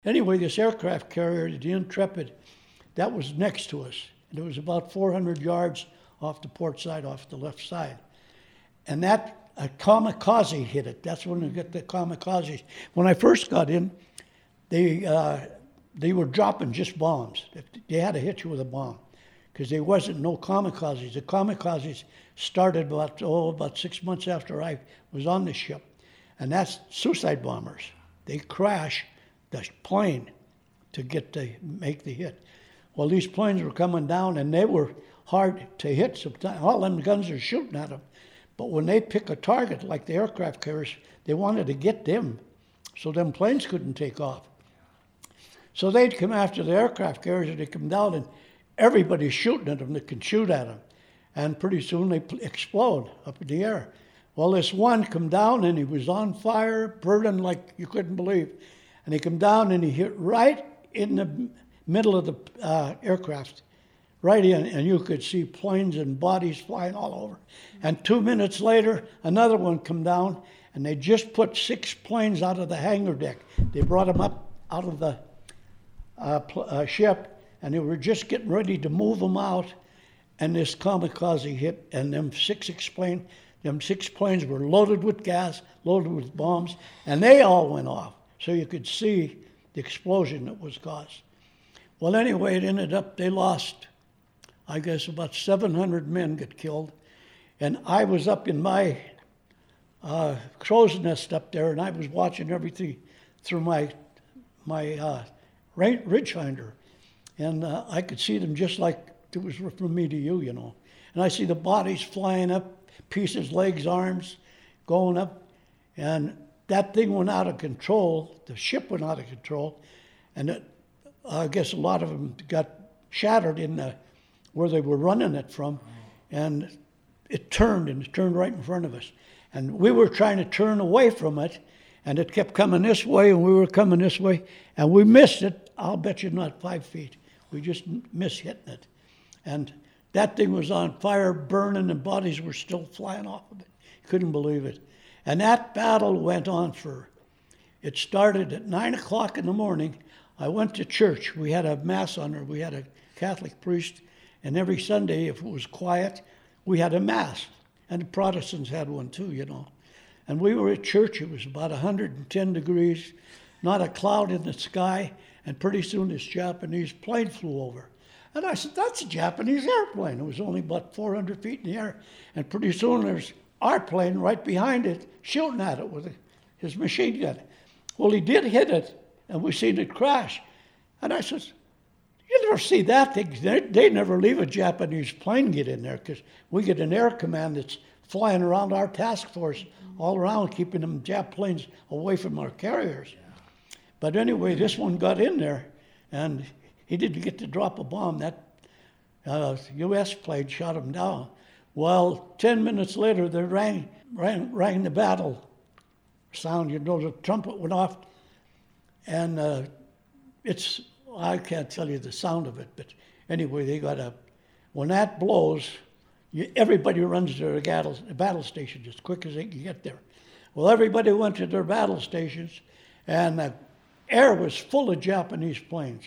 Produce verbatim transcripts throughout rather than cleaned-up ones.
Anyway, this aircraft carrier, the Intrepid, that was next to us. And it was about four hundred yards off the port side, off the left side. And that, a kamikaze hit it. That's when we get the kamikazes. When I first got in, they uh, they were dropping just bombs. They had to hit you with a bomb because there wasn't no kamikazes. The kamikazes started about, oh, about six months after I was on the ship. And that's suicide bombers. They crash the plane to get to make the hit. Well, these planes were coming down, and they were hard to hit sometimes. All them guns are shooting at them. But when they pick a target, like the aircraft carriers, they wanted to get them so them planes couldn't take off. So they'd come after the aircraft carriers, and they'd come down, and everybody's shooting at them that can shoot at them. And pretty soon they explode up in the air. Well, this one come down, and he was on fire, burning like you couldn't believe. And he come down, and he hit right in the middle of the uh, aircraft, right in, and you could see planes and bodies flying all over. And two minutes later, another one come down, and they just put six planes out of the hangar deck. They brought them up out of the uh, pl- uh, ship, and they were just getting ready to move them out, and this kamikaze hit, and them six explain, them six planes were loaded with gas, loaded with bombs, and they all went off. So you could see the explosion that was caused. Well, anyway, it ended up, they lost, I guess, about seven hundred men got killed. And I was up in my uh, crow's nest up there, and I was watching everything through my my uh, ridge finder. And uh, I could see them just like it was from me to you, you know. And I see the bodies flying up, pieces, legs, arms, going up. And that thing went out of control. The ship went out of control. And it, I guess a lot of them got shattered in the, where they were running it from. And it turned, and it turned right in front of us. And we were trying to turn away from it, and it kept coming this way, and we were coming this way. And we missed it, I'll bet you not five feet. We just missed hitting it. And that thing was on fire, burning, and bodies were still flying off of it. Couldn't believe it. And that battle went on for, it started at nine o'clock in the morning. I went to church. We had a mass on her. We had a Catholic priest. And every Sunday, if it was quiet, we had a mass. And the Protestants had one too, you know. And we were at church. It was about one hundred ten degrees, not a cloud in the sky. And pretty soon this Japanese plane flew over. And I said, that's a Japanese airplane. It was only about four hundred feet in the air. And pretty soon there's our plane right behind it, shooting at it with his machine gun. Well, he did hit it, and we seen it crash. And I said, you never see that thing. They, they never leave a Japanese plane get in there, because we get an air command that's flying around our task force all around, keeping them Jap planes away from our carriers. But anyway, this one got in there, and he didn't get to drop a bomb. That uh, U S plane shot him down. Well, ten minutes later, they rang, rang, rang the battle sound. You know, the trumpet went off, and uh, it's, I can't tell you the sound of it, but anyway, they got a, when that blows, you, everybody runs to their battle, battle station as quick as they can get there. Well, everybody went to their battle stations, and the air was full of Japanese planes.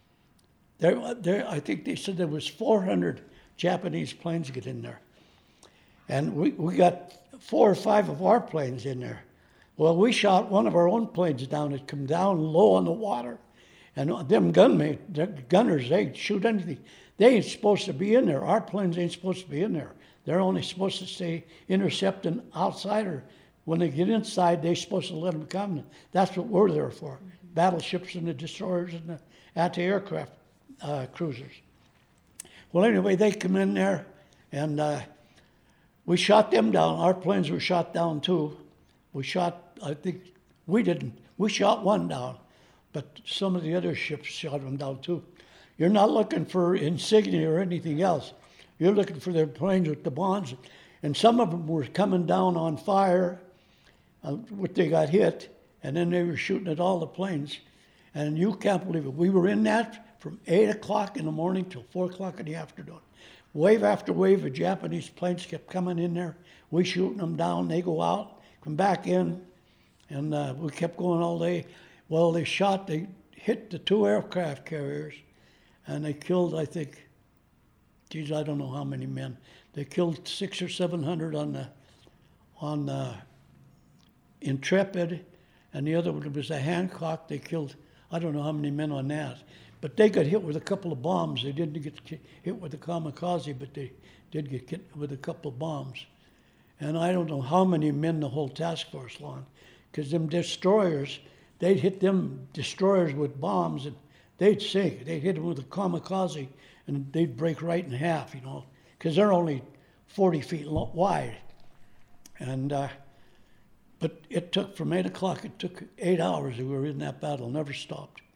There, there, I think they said there was four hundred Japanese planes get in there. And we, we got four or five of our planes in there. Well, we shot one of our own planes down. It come down low on the water. And them gunmen, the gunners, they shoot anything. They ain't supposed to be in there. Our planes ain't supposed to be in there. They're only supposed to stay intercepting outside, or when they get inside, they're supposed to let them come. That's what we're there for. Battleships and the destroyers and the anti-aircraft uh, cruisers. Well, anyway, they come in there, and uh, we shot them down. Our planes were shot down, too. We shot, I think, we didn't. We shot one down, but some of the other ships shot them down, too. You're not looking for insignia or anything else. You're looking for their planes with the bombs. And some of them were coming down on fire, uh, what they got hit, and then they were shooting at all the planes. And you can't believe it. We were in that from eight o'clock in the morning till four o'clock in the afternoon. Wave after wave of Japanese planes kept coming in there. We shooting them down. They go out, come back in, and uh, we kept going all day. Well, they shot, they hit the two aircraft carriers, and they killed, I think, geez, I don't know how many men. They killed six or seven hundred on the on the Intrepid, and the other one was the Hancock. They killed, I don't know how many men on that. But they got hit with a couple of bombs. They didn't get hit with the kamikaze, but they did get hit with a couple of bombs. And I don't know how many men the whole task force lost, because them destroyers, they'd hit them destroyers with bombs, and they'd sink. They'd hit them with a kamikaze, and they'd break right in half, you know, because they're only forty feet lo- wide. And uh, but it took from eight o'clock. It took eight hours. We were in that battle, never stopped.